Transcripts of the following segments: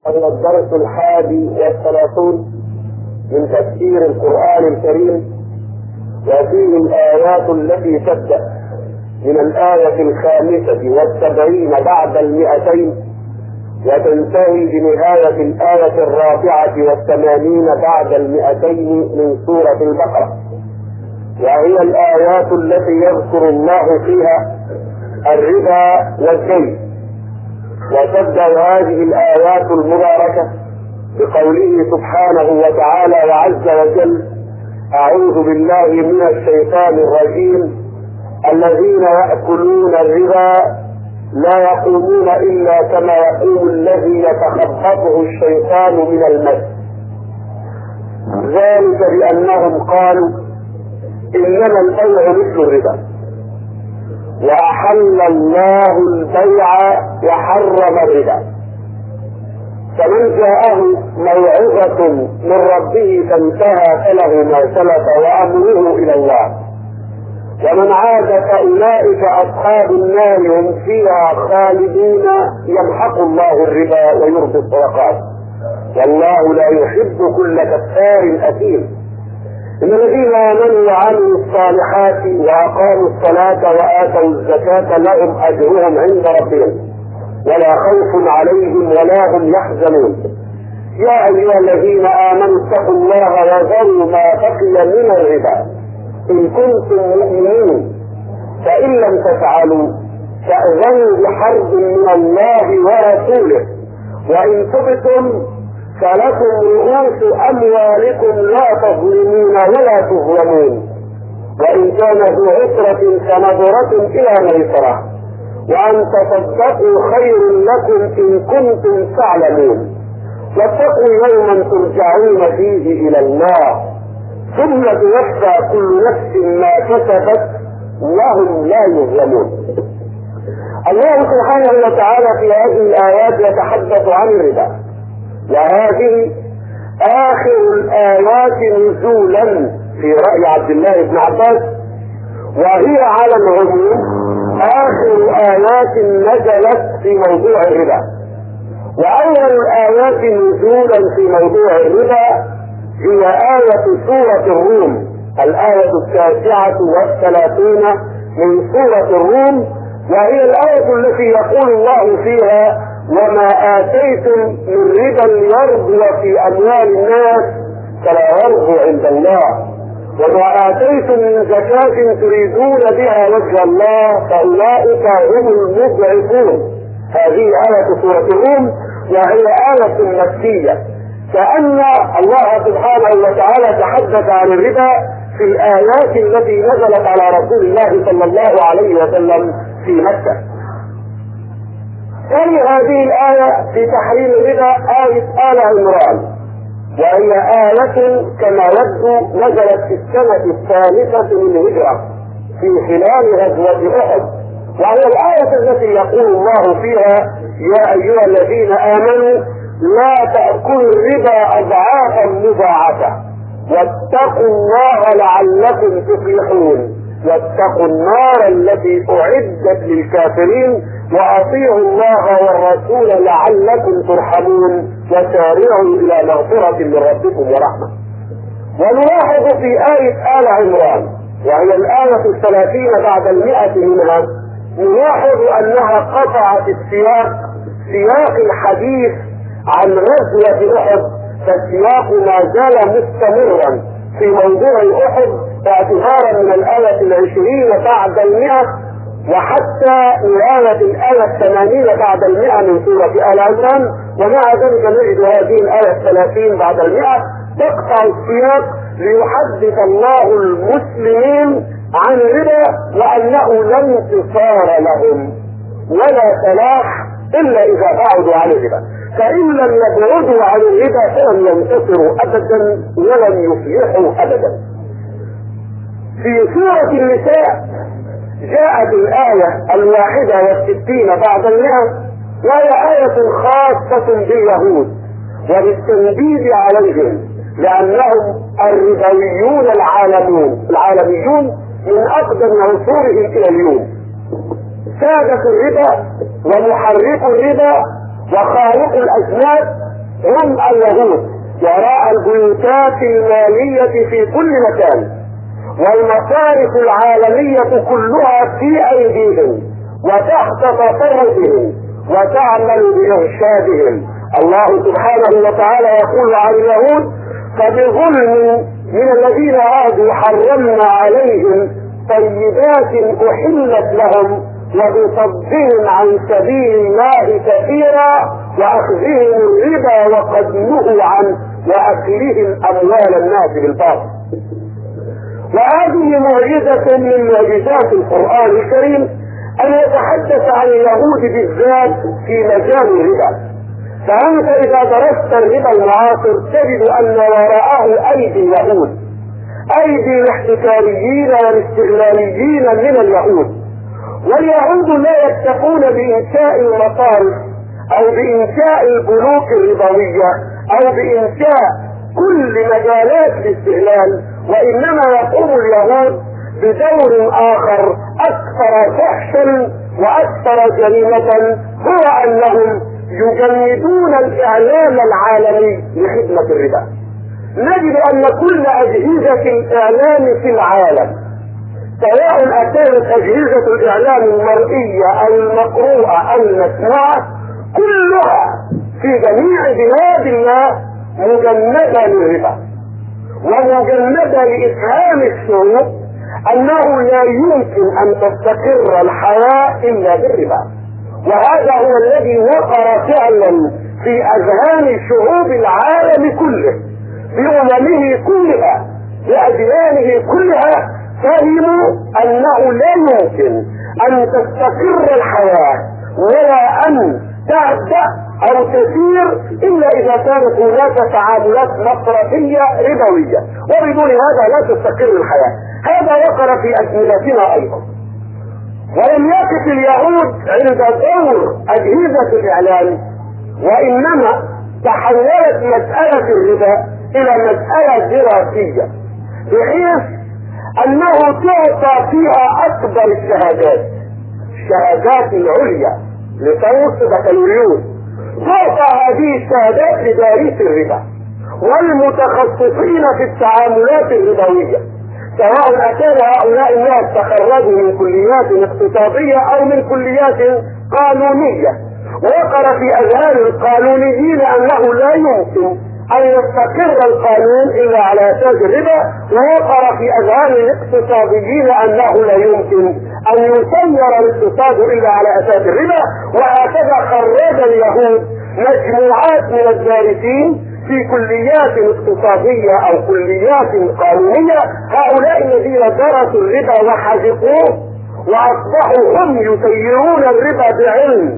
هذا الدرس 31 من تفسير القرآن الكريم، وفيه الآيات التي تبدأ من الآية 75 بعد 200 وتنتهي بنهاية الآية 84 بعد 200 من سورة البقرة، وهي الآيات التي يذكر الله فيها الربا والدين. وتبدأ هذه الآيات المباركة بقوله سبحانه وتعالى وعز وجل: أعوذ بالله من الشيطان الرجيم، الذين يأكلون الربا لا يقومون إلا كما يقوم الذي يتخبطه الشيطان من المس، ذلك بأنهم قالوا إنما البيع مثل الربا وأحل الله البيع وحرم الربا، فمن جاءه موعظة من ربه فانتهى فله ما سلف وأمره إلى الله، ومن عاد فأولئك أصحاب النار هم فيها خالدون، يمحق الله الربا ويربي الصدقات، والله لا يحب كل كفار أثيم. إن الذين آمنوا وعملوا الصالحات وأقاموا الصلاة وآتوا الزكاة لهم أجرهم عند ربهم ولا خوف عليهم ولا هم يحزنون. يا أيها الذين آمنوا اتقوا الله وذروا ما بقي من الربا إن كنتم مؤمنين، فإن لم تفعلوا فأذنوا بحرب من الله ورسوله، وإن تبتم فلكم رؤوس أموالكم لا تظلمون ولا تظلمون، وإن كان ذو عسرة فنظرة إلى ميسرة، وأن تصدقوا خير لكم إن كنتم تعلمون، واتقوا يوما ترجعون فيه إلى الله ثم توفى كل نفس ما كسبت وهم لا يظلمون. الله سبحانه وتعالى في هذه الآيات يتحدث عن الربا، وهذه آخر الآيات نزولا في رأي عبد الله بن عباس، وهي على العموم آخر آيات نزلت في موضوع الربا. وأول الآيات نزولا في موضوع الربا هي آية سورة الروم، الآية 39 من سورة الروم، وهي الآية التي يقول الله فيها: وما آتيتم من ربا ليربو في أموال الناس فلا يربو عند الله، وما آتيتم من زكاة تريدون بها وجه الله فأولئك هم المضعفون. هذه آية سورة الروم، وهي آية مكية، كأن الله سبحانه وتعالى تحدث عن الربا في الآيات التي نزلت على رسول الله صلى الله عليه وسلم في مكة. ثاني هذه الآية في تحريم الربا آية آل عمران، وهي آية كما يبدو نزلت في السنة 3 من الهجرة في خلال غزوة أحد، وهي الآية التي يقول الله فيها: يا أيها الذين آمنوا لا تأكلوا الربا أضعافا مضاعفة واتقوا الله لعلكم تفلحون، واتقوا النار التي أعدت للكافرين، وأطيعوا الله والرسول لعلكم ترحمون، وسارعوا إلى مغفرة من ربكم ورحمة. ونلاحظ في آية آل عمران، وهي الآية 30 بعد 100 منها، نلاحظ أنها قطعت سياق الحديث عن غزوة أحد، فالسياق ما زال مستمرا في موضوع أحد باعتبارا من الآية 20 بعد 100 وحتى نهاية الآية 80 بعد 100 من سورة آل عمران. ومع ذلك نجد هذه الآية 30 بعد 100 تقطع السياق ليحدث الله المسلمين عن الربا وأنه لا انتصار لهم ولا فلاح إلا إذا بعدوا عن الربا، فإن لم يبعدوا عن الربا فلن ينتصروا أبدا ولن يفلحوا أبدا. في سورة النساء جاءت الآية 61 بعد 100، وهي آية خاصة باليهود وبالتنديد عليهم، لأنهم الربويون العالميون من أقدم عصورهم إلى اليوم، سادة الربا ومحرك الربا وخالق الأزمات هم اليهود وراء البيوتات المالية في كل مكان، والمصارف العالمية كلها في أيديهم وتحت تصرفهم وتعمل بإرشادهم. الله سبحانه وتعالى يقول عن اليهود: فبظلم من الذين هادوا حرمنا عليهم طيبات أحلت لهم وبصدهم عن سبيل الله كثيرا وأخذهم الربا وقد نهوا عنه وأكلهم أموال الناس بالباطل. وهذه معجزة من معجزات القرآن الكريم أن يتحدث عن اليهود بالذات في مجال الربا. فأنت إذا درست الربا المعاصر تجد أن وراءه أيدي اليهود، أيدي الاحتكاريين والاستغلاليين من اليهود. واليهود لا يكتفون بإنشاء المصارف أو بإنشاء البنوك الربوية أو بإنشاء كل مجالات الاستغلال، وإنما يقوم اليهود بدور آخر أكثر فحشا وأكثر جريمة، هو أنهم يجندون الإعلام العالمي لخدمة الربا. نجد أن كل أجهزة الإعلام في العالم، سواء كانت أجهزة الإعلام المرئية أو المقروءة أو المسموعة، كلها في جميع بلاد الله مجندة للربا ومجندة لإفهام الشعوب أنه لا يمكن أن تستقر الحياة إلا بالربا. وهذا هو الذي وقر فعلا في أذهان شعوب العالم كله، بأممه كلها، بأديانه كلها، فهموا أنه لا يمكن أن تستقر الحياة ولا أن تبدأ أو تسير إلا إذا كانت هناك تعاملات مصرفية ربوية، وبدون هذا لا تستقر الحياة. هذا وقر في أزمنتنا أيضا. ولم يقف اليهود عند دور أجهزة الإعلام، وإنما تحولت مسألة الربا إلى مسألة دراسية، بحيث أنه تعطى فيها أكبر الشهادات، الشهادات العليا لتوصل بكالوريوس، تعطى هذه الشهادات لدارس الربا والمتخصصين في التعاملات الربوية، سواء أكان هؤلاء الناس تخرجوا من كليات اقتصادية أو من كليات قانونية. ووقر في أذهان القانونيين أنه لا يمكن أن يستقر القانون إلا على أساس الربا، ووقر في أذهان الاقتصاديين أنه لا يمكن أن يسير الاقتصاد إلا على أساس الربا. وهكذا خرج اليهود مجموعات من الدارسين في كليات اقتصادية أو كليات قانونية، هؤلاء الذين درسوا الربا وحذقوه وأصبحوا هم يسيرون الربا بعلم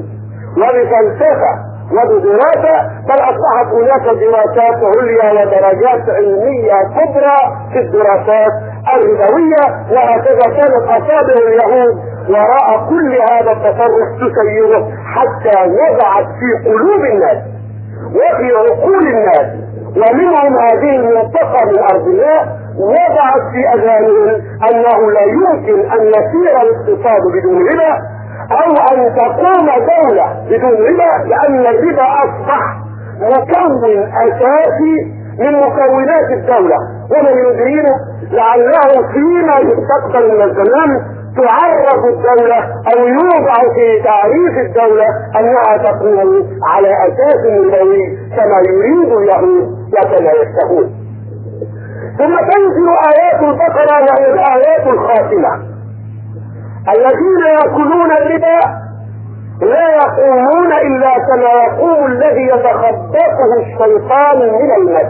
وبفلسفة وبدراسة، بل أصبحت هناك دراسات عليا ودرجات علمية كبرى في الدراسات الربوية. وهكذا كانت أصابع اليهود وراء كل هذا التصرف تسيره، حتى وضعت في قلوب الناس وفي عقول الناس، ومنهم هذه المنطقة من أرض الله، وضعت في أذهانهم أنه لا يمكن أن يسير الاقتصاد بدون ربا أو أن تقوم دولة بدون ربا، لأن الربا أصبح مكون أساسي من مكونات الدولة. ومن يدرينا لعله فيما يستقبل من الزمان تعرف الدولة أو يوضع في تعريف الدولة أنها تقوم على أساس ربوي كما يريد اليهود وكما يشتهون. ثم تنزل آيات البقرة وهي الآيات الخاتمة: الذين يأكلون الربا لا يقومون إلا كما يقوم الذي يتخبطه الشيطان من المس،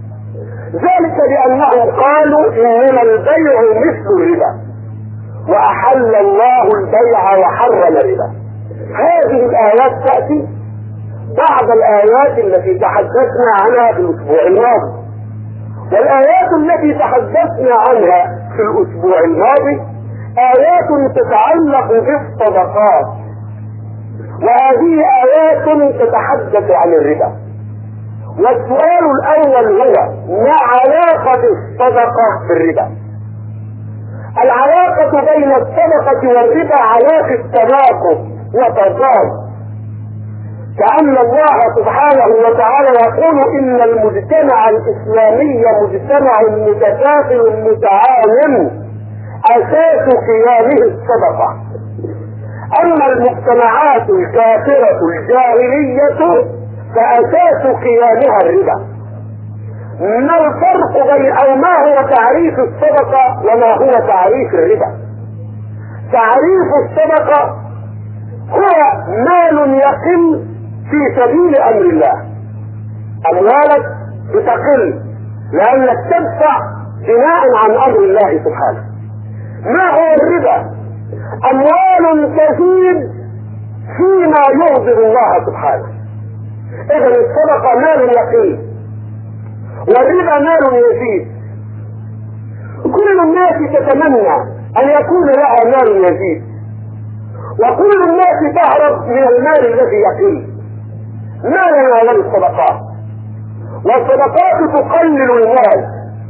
ذلك بأنهم قالوا إنما البيع مثل الربا وأحل الله البيع وحرم الربا. هذه الآيات تأتي بعد الآيات التي تحدثنا عنها في الأسبوع الماضي، والآيات التي تحدثنا عنها في الأسبوع الماضي آيات تتعلق بالصدقات، وهذه آيات تتحدث عن الربا. والسؤال الأول هو: ما علاقة الصدقة بالربا؟ العلاقة بين الصدقة والربا علاقة تناقض وتضاد، كأن الله سبحانه وتعالى يقول إن المجتمع الإسلامي مجتمع متكافل متعاون أساس قيامه الصدقة. أما المجتمعات الكافرة الجاهلية فأساس قيامها الربا. ما الفرق بين أو ما هو تعريف الصدقة وما هو تعريف الربا؟ تعريف الصدقة هو مال يقل في سبيل أمر الله. أموالك بتقل لأنك تدفع بناء عن أمر الله سبحانه. ما هو الربا؟ أموال تزيد فيما يغضب الله سبحانه. إذا الصدقة مال يقل والربا مال يزيد. كل الناس تتمنى أن يكون لها مال يزيد، وكل الناس تهرب من المال الذي يقل. ما لنا ولا الصدقات، والصدقات تقلل المال.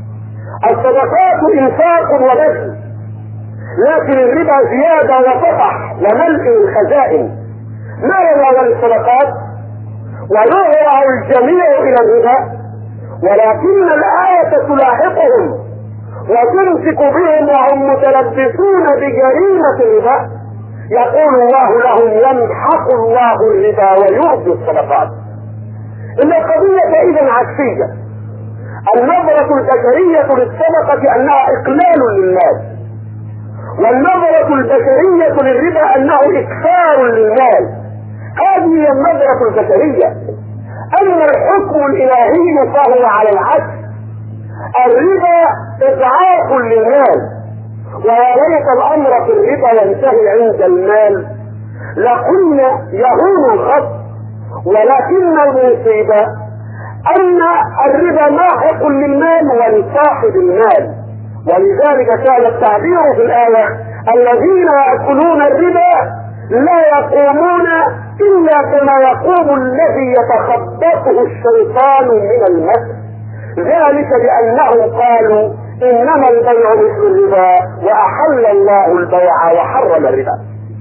الصدقات إنفاق وبذل، لكن الربا زيادة وفتح وملء الخزائن. ما لنا ولا الصدقات، ويهرع الجميع إلى الربا، ولكن الآية تلاحقهم وتمسك بهم وهم متلبسون بجريمة الربا. يقول الله لهم يمحق الله الربا ويربي الصدقات. إن القضية إذن عكسية. النظرة البشرية للصدقة أنها إقلال للمال، والنظرة البشرية للربا أنه إكثار للمال. هذه هي النظرة البشرية. أما الحكم الإلهي فهو على العكس. الربا إضعاف للمال، وليس الأمر في الربا ينتهي عند المال. لقلنا يهون الخط، ولكن المصيبة أن الربا ماحق للمال ولصاحب المال. ولذلك كان التعبير في الآية الذين يأكلون الربا لا يقومون إلا كما يقوم الذي يتخبطه الشيطان من المس. ذلك بأنهم قالوا إنما البيع مثل الربا وأحل الله البيع وحرم الربا.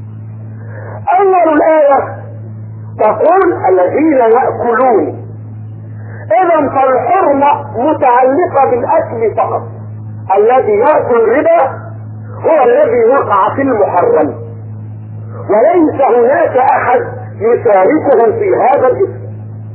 أول الآية تقول الذين يأكلون. إذا فالحرمة متعلقة بالأكل فقط. الذي يأكل الربا هو الذي وقع في المحرم، وليس هناك أحد يشاركه في هذا الاسم.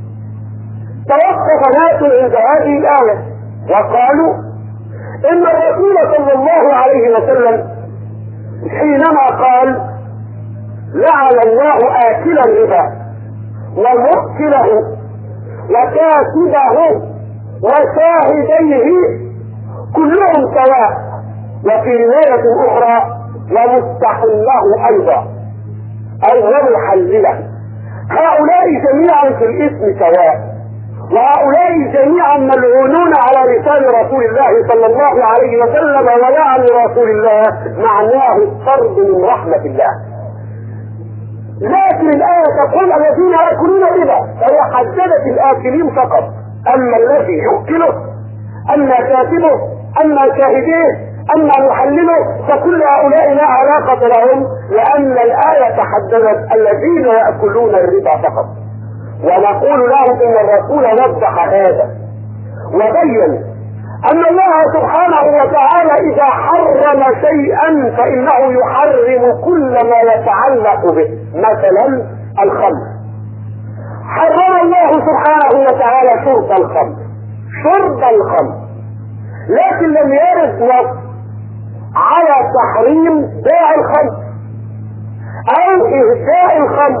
توقف ناس عند هذه الآية وقالوا إن الرسول صلى الله عليه وسلم حينما قال لعن الله آكل الربا ومؤكله وكاتبه وشاهديه كلهم سواء، وفي رواية أخرى ومستحله أيضا أي ومحلله. هؤلاء جميعا في الاسم سواء، وهؤلاء جميعا ملعونون على لسان رسول الله صلى الله عليه وسلم. ولعن رسول الله معناه الطرد من رحمة الله. لكن الآية تقول الذين يأكلون الربا، فهي حددت الآكلين فقط. أما الذي يؤكله، أما كاتبه، أما شاهديه، أما محلله، فكل هؤلاء لا علاقة لهم، لأن الآية تحددت الذين يأكلون الربا فقط. ونقول لهم إن الرسول وضح هذا وبين أن الله سبحانه وتعالى إذا حرم شيئا فإنه يحرم كل ما يتعلق به. مثلا الخمر، حرم الله سبحانه وتعالى شرب الخمر، شرب الخمر، لكن لم يرد نص على تحريم بيع الخمر أو إهداء الخمر.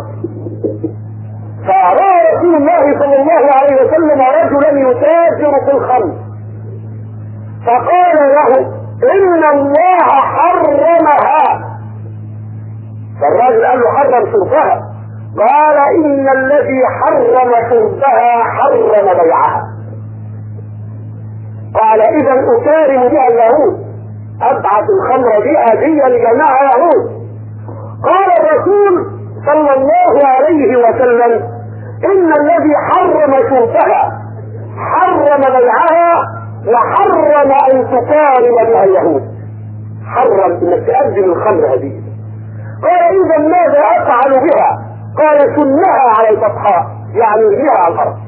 فرأى رسول الله صلى الله عليه وسلم رجلا يتاجر في الخمر فقال له إن الله حرمها. فالراجل قال له حرم شربها، قال إن الذي حرم شربها حرم بيعها. قال إذا أكارم بها اليهود، أبعث الخمر دي هدية لجماعة يهود. قال الرسول صلى الله عليه وسلم إن الذي حرم شربها حرم بيعها وحرم أن تقارب بها اليهود. حرم انك تقدم الخمر هدية. قال إذا ماذا أفعل بها؟ قال سنها على البطحاء، يعني ارميها على الارض.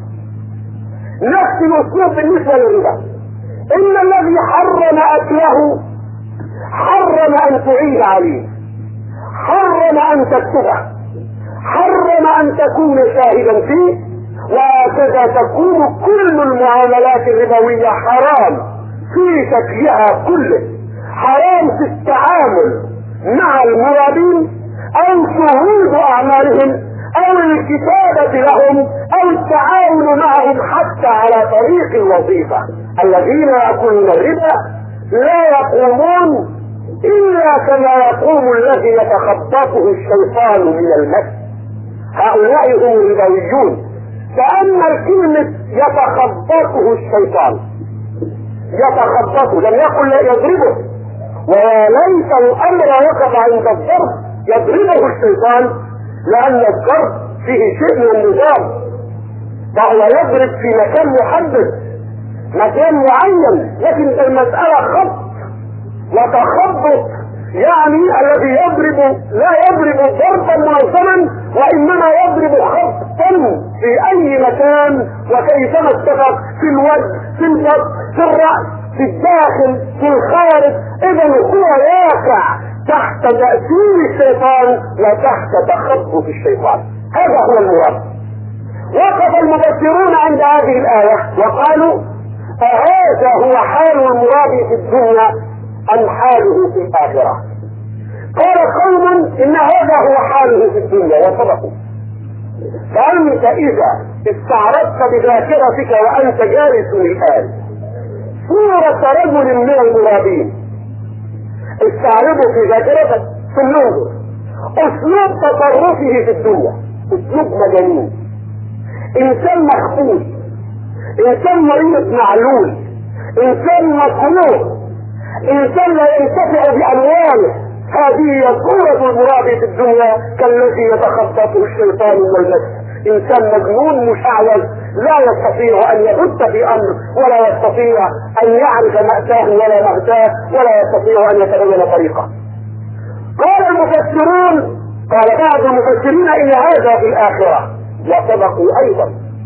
نفس الاسلوب بالنسبه للربا. ان الذي حرم اكله حرم ان تعين عليه، حرم ان تكتبه، حرم ان تكون شاهدا فيه، وهكذا تكون كل المعاملات الربويه حرام في شكلها كله. حرام في التعامل مع المرابين او شهود اعمالهم او الكتابة لهم او التعاون معهم حتى على طريق الوظيفة. الذين يأكلون الربا لا يقومون الا كما يقوم الذي يتخبطه الشيطان من المس. هؤلاء هم الربويون. تأمل كلمة يتخبطه الشيطان، يتخبطه، لم يقل لا يضربه، وليس الامر وقف عند الضرب يضربه الشيطان، لان الضرب فيه شيء من النظام، فهو يضرب في مكان محدد، مكان معين، لكن المسألة خبط وتخبط، يعني الذي يضرب لا يضرب ضربا منظما، وانما يضرب خبطا في اي مكان وكيفما اتفق، في الوجه، في البطن، في الرأس، في الداخل، في الخارج. اذا هو واقع تحت تأثير الشيطان وتحت تخبط الشيطان. هذا هو المراد. وقف المفسرون عند هذه الآية وقالوا أهذا هو حال المراد في الدنيا أم حاله في الآخرة؟ قال قوم إن هذا هو حاله في الدنيا وصدقوا. فأنت إذا استعرضت بذاكرتك وأنت جالس الآن صورة رجل من المرابين، استعرضه في ذاكرتك ثم انظر اسلوب تصرفه في الدنيا، اسلوب مجانين، انسان مخبوط، انسان مريض معلول، انسان مكروه، انسان لا ينتفع بامواله. هذه هي صورة المراد في الدنيا كالذي يتخبطه الشيطان والمس. انسان مجنون مشعوذ لا يستطيع ان يبت في امر، ولا يستطيع ان يعرف مأساه ولا مغزاه، ولا يستطيع ان يتبين طريقه. قال المفسرون، قال بعض المفسرين ان هذا في الاخره، وصدقوا ايضا.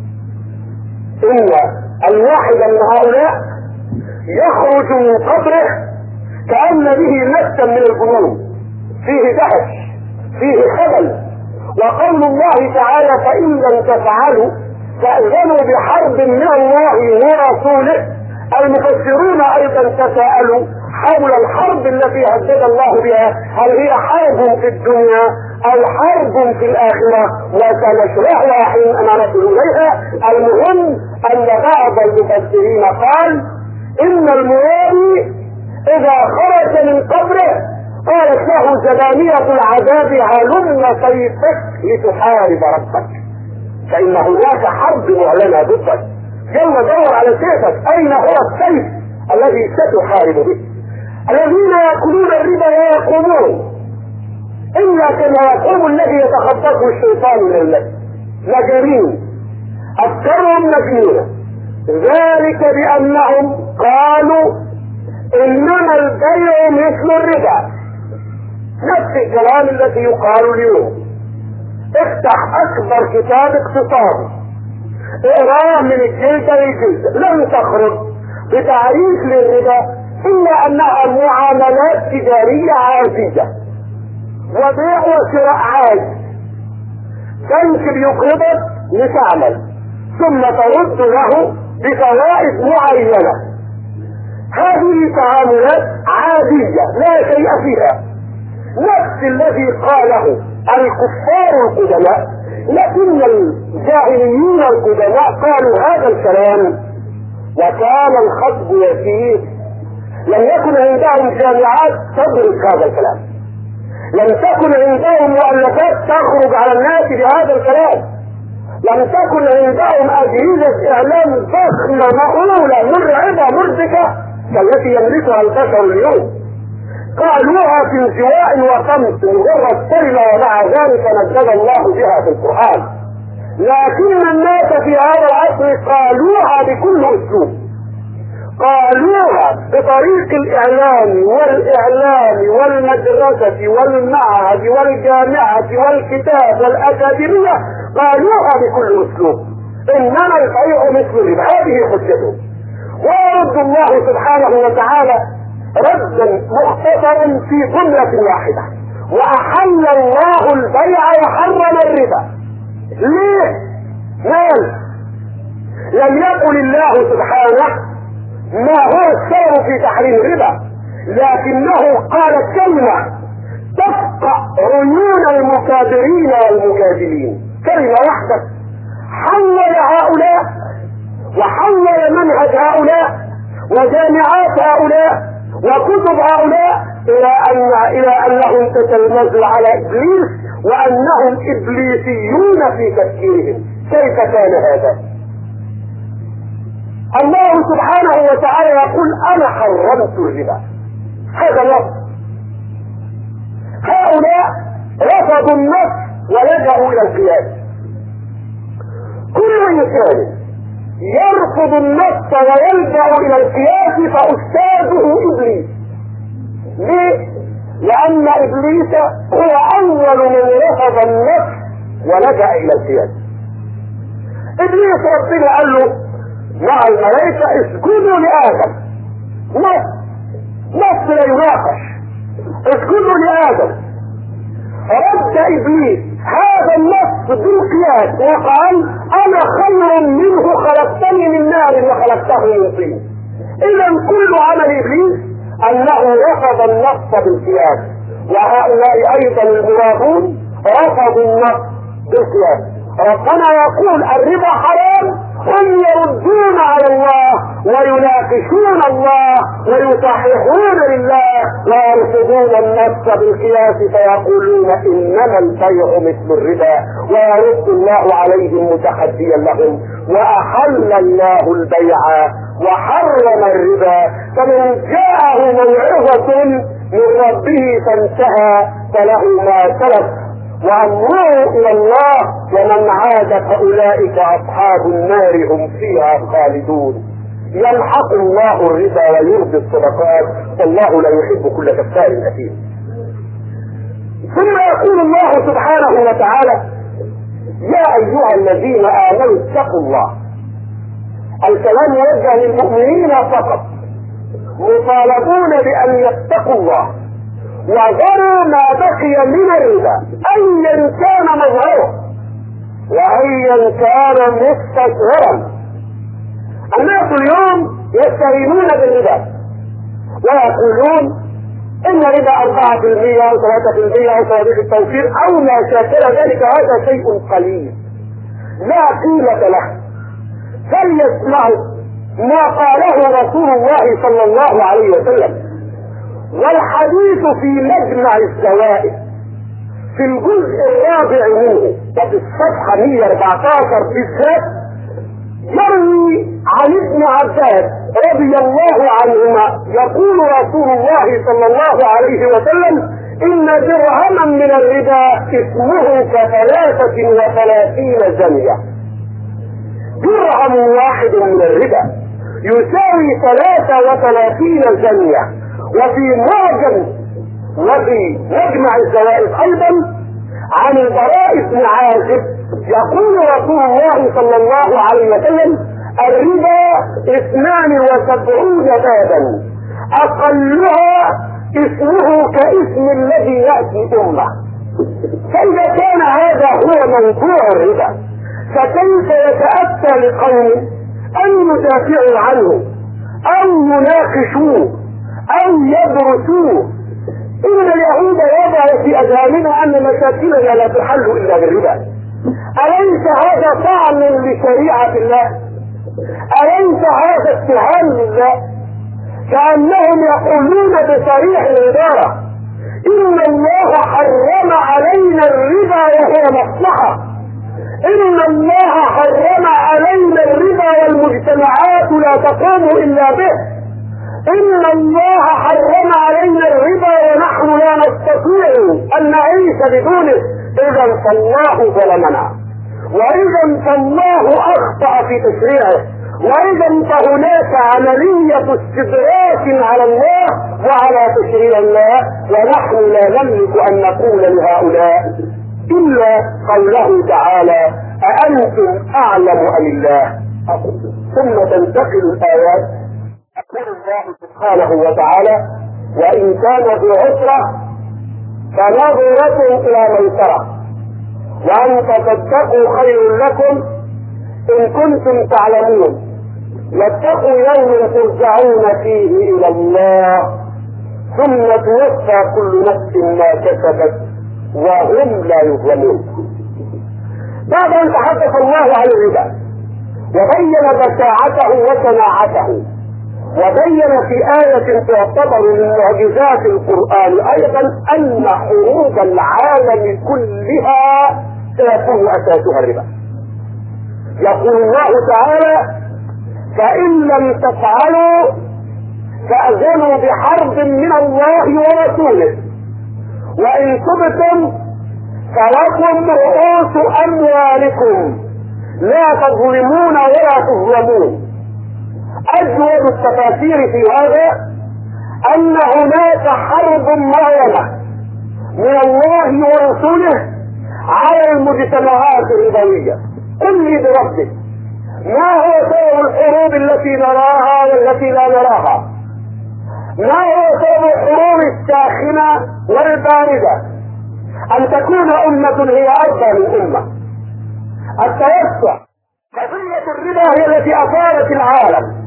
ان الواحد من هؤلاء يخرج من قبره كأن به نفسا من الجنون، فيه دهش، فيه خبل. وقول الله تعالى فإن لم تفعلوا فأذنوا بحرب من الله ورسوله. المفسرون أيضا تساءلوا حول الحرب التي هدد الله بها، هل هي حرب في الدنيا أو حرب في الآخرة؟ وسنشرحها حينما نصل إليها. المهم أن بعض المفسرين قال إن المرابي إذا خرج من قبره قالت له زبانية العذاب هلم سيفك لتحارب ربك، فإن هناك حرب معلنة ضدك، يلا دور على سيفك، أين هو السيف الذي ستحارب به؟ الذين يأكلون الربا لا يقومون إلا كما يقوم الذي يتخبطه الشيطان من المس، مجانين، أفكارهم مجنونة. ذلك بأنهم قالوا إنما البيع مثل الربا، نفس الكلام الذي يقال اليوم. افتح اكبر كتاب اقتصادي اقراه من الجلد للجلد لن تخرج بتعريف للربا الا انها معاملات تجارية عادية وبيع وشراء عادي. بنك بيقرضك لتعمل ثم ترد له بفوائد معينة. هذه تعاملات عادية لا شيء فيها، نفس الذي قاله الكفار القدماء. لكن الجاهليين القدماء قالوا هذا الكلام وكان الخطب يسير، لم يكن عندهم جامعات تدرس هذا الكلام، لم تكن عندهم مؤلفات تخرج على الناس بهذا الكلام، لم تكن عندهم اجهزة اعلام ضخمة مهولة مرعبة مربكة كالتي يملكها البشر اليوم. قالوها في انزواء وطمس مجرد كلمة، ومع ذلك نزل الله بها في القرآن. لكن الناس في هذا العصر قالوها بكل اسلوب، قالوها بطريق الإعلام والمدرسة والمعهد والجامعة والكتاب والأكاديمية، قالوها بكل أسلوب، إنما البيع مثل الربا. هذه حجته. ويرد الله سبحانه وتعالى ردا مختصرا في جملة واحدة: وأحل الله البيع وحرم الربا. ليه؟ مال لم يقل الله سبحانه ما هو السبب في تحريم الربا، لكنه قال كلمة تفقع عيون المكابرين والمجادلين، كلمة واحدة حول هؤلاء وحول منهج هؤلاء وجامعات هؤلاء وكتب هؤلاء إلى أنهم تتلمذوا على إبليس وأنهم إبليسيون في تفكيرهم. كيف كان هذا؟ الله سبحانه وتعالى يقول: أنا حرمت الربا. هذا النص. هؤلاء رفضوا النص ولجأوا إلى القياس. كل إنسان يرفض النص ويلجأ إلى القياس فأستاذه إبليس. ليه؟ لأن إبليس هو أول من رفض النص ولجأ إلى القياس. إبليس ربنا قال له مع الملائكة: اسجدوا لآدم. نص لا يناقش، اسجدوا لآدم. رد إبليس هذا النص بالقياس وقال: أنا خير منه، خلقتني من نار وخلقته من طين. إذا كل عمل إبليس أنه رفض النص بالقياس، وهؤلاء أيضا المرابون رفضوا النص بالقياس. ربنا يقول: الربا حرام، هم يردون على الله ويناقشون الله ويصححون لله ويرفضون النص بالقياس فيقولون إنما البيع مثل الربا، ويرد الله عليهم متحديا لهم: وأحل الله البيع وحرم الربا، فمن جاءه موعظة من ربه فانتهى فله ما سلف وأمره إلى الله، ومن عاد فأولئك أصحاب النار هم فيها خالدون. يمحق الله الربا ويربي الصدقات، والله لا يحب كل كفار أثيم. ثم يقول الله سبحانه وتعالى: يا أيها الذين آمنوا اتقوا الله. الكلام يوجه للمؤمنين فقط، مطالبون بأن يتقوا الله وذروا ما بقي من الربا أيا كان مظهره وأيا كان مستصغرا. الناس اليوم يستهينون بالربا ويقولون إن ربا 4% أو 3% أو صواريخ التوفير أو ما شاكل ذلك، هذا شيء قليل لا قيمة له. فليسمعوا ما قاله رسول الله صلى الله عليه وسلم. والحديث في مجمع الزوائد في الجزء الرابع منه وفي الصفحة 114 بالذات يروي عن ابن عباس رضي الله عنهما يقول رسول الله صلى الله عليه وسلم: إن درهما من الربا اسمه ك33 زنية. درهم واحد من الربا يساوي 33 زنية. وفي مجمع الزوائد ايضا عن البراء بن عازب يقول رسول الله صلى الله عليه وسلم: الربا 72 بابا اقلها اسمه كاسم الذي ياتي امه. فاذا كان هذا هو موضوع الربا، فكيف يتاتى لقوم ان يدافعوا عنه او يناقشوه أو يدرسوه؟ إن اليهود وضعوا في أذهاننا أن مشاكلنا لا تحل إلا بالربا. أليس هذا طعن لشريعة الله؟ أليس هذا اتهام لله؟ كأنهم يقولون بصريح العبارة: إن الله حرم علينا الربا وهو مصلحة، إن الله حرم علينا الربا والمجتمعات لا تقوم إلا به، إن الله حرم علينا الربا ونحن لا نستطيع أن نعيش بدونه. إذا فالله ظلمنا، وإذا فالله أخطأ في تشريعه، واذا فهناك عملية استدراك على الله وعلى تشريع الله، ونحن لا نملك ان نقول لهؤلاء الا قوله تعالى: أأنتم اعلم ام الله؟ ثم تنتقل الايات. يقول الله سبحانه وتعالى: وان كان ذو عسرة فنظرة الى ميسرة وان تصدقوا خير لكم ان كنتم تعلمون واتقوا يوما ترجعون فيه الى الله ثم توفى كل نفس ما كسبت وهم لا يظلمون. بعد ان تحدث الله عن الربا وبين بشاعته وشناعته، وبين في آية تعتبر من معجزات القرآن أيضا أن حروب العالم كلها سيكون أساسها الربا. يقول الله تعالى: فإن لم تفعلوا فأذنوا بحرب من الله ورسوله وإن تبتم فلكم رؤوس أموالكم لا تظلمون ولا تظلمون. أجود التفاسير في هذا أن هناك حرب معلنة من الله ورسوله على المجتمعات الربوية. قل لي بربك، ما هو سبب الحروب التي نراها والتي لا نراها؟ ما هو سبب الحروب الساخنة والباردة؟ أن تكون أمة هي أربى من أمة. التوسع، قضية الربا هي التي أثارت العالم.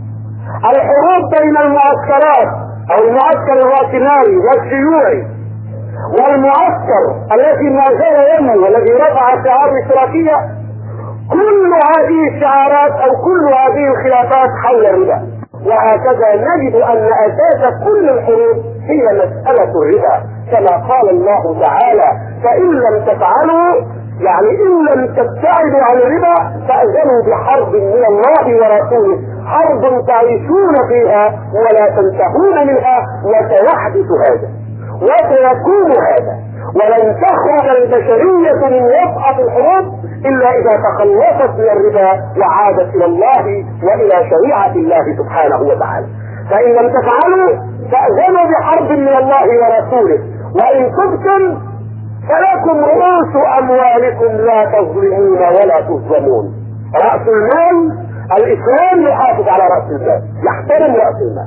الحروب بين المعسكرات أو المعسكر الرأسمالي والشيوعي والمعسكر الذي ما زال ينمو والذي رفع شعار الاشتراكية، كل هذه الشعارات أو كل هذه الخلافات حول الربا. وهكذا نجد أن أساس كل الحروب هي مسألة الربا، كما قال الله تعالى: فإن لم تفعلوا، يعني إن لم تبتعدوا عن الربا فأذنوا بحرب من الله ورسوله، حرب تعيشون فيها ولا تنتهون منها، وسيحدث هذا وسيكون هذا، ولن تخرج البشرية من وطأة الحروب إلا إذا تخلصت من الربا وعادت إلى الله وإلى شريعة الله سبحانه وتعالى. فإن لم تفعلوا فأذنوا بحرب من الله ورسوله وإن تبتم فلكم رؤوس أموالكم لا تظلمون ولا تظلمون. رأس المال، الإسلام يحافظ على رأس المال، يحترم رأس المال.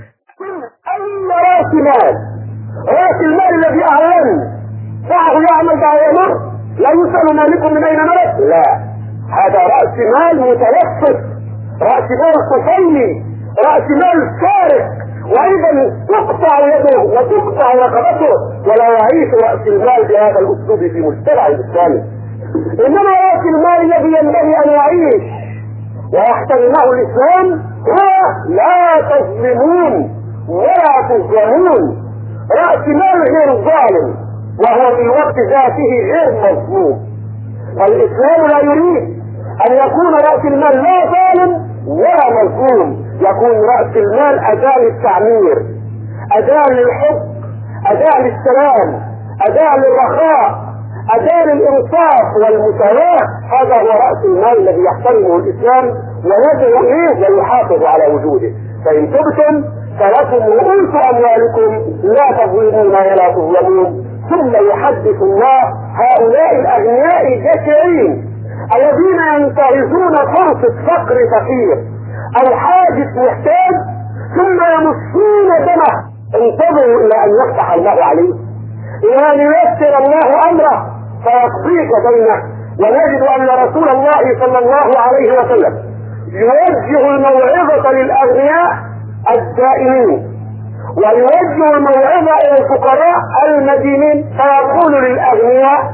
أي رأس مال؟ رأس المال الذي أعلن دعه يعمل دعوة يمر، لا يسأل مالك من أين ملك، لا، هذا رأس مال متوسط، رأس مال طفيلي، رأس مال سارق، وأيضا تقطع يده وتقطع رقبته، ولا يعيش رأس المال بهذا الأسلوب في مجتمع الإسلامي. إنما رأس المال الذي ينبغي أن يعيش ويحترمه الإسلام هو لا تظلمون ولا تظلمون. رأس مال غير ظالم وهو في الوقت ذاته غير مظلوم. الإسلام لا يريد أن يكون رأس المال لا ظالم ولا مظلوم، يكون رأس المال أداة للتعمير، أداة للحب، أداة للسلام، أداة للرخاء، أداة للإنصاف والمساواة. هذا هو رأس المال الذي يحترمه الإسلام ويدعو إليه ويحافظ على وجوده. فإن تبتم فلكم رؤوس أموالكم لا تظلمون ولا تظلمون. ثم يحدث الله هؤلاء الأغنياء الجشعين الذين ينتهزون فرصة فقر فقير أو حاجة محتاج ثم يمصون دمه. انتظروا إلى أن يفتح الله عليه، إلى أن ييسر الله أمره فيقضيك بينه. ونجد أن رسول الله صلى الله عليه وسلم يوجه الموعظة للأغنياء الدائمين ويوجه الموعظة إلى الفقراء المدينين، فيقول للأغنياء: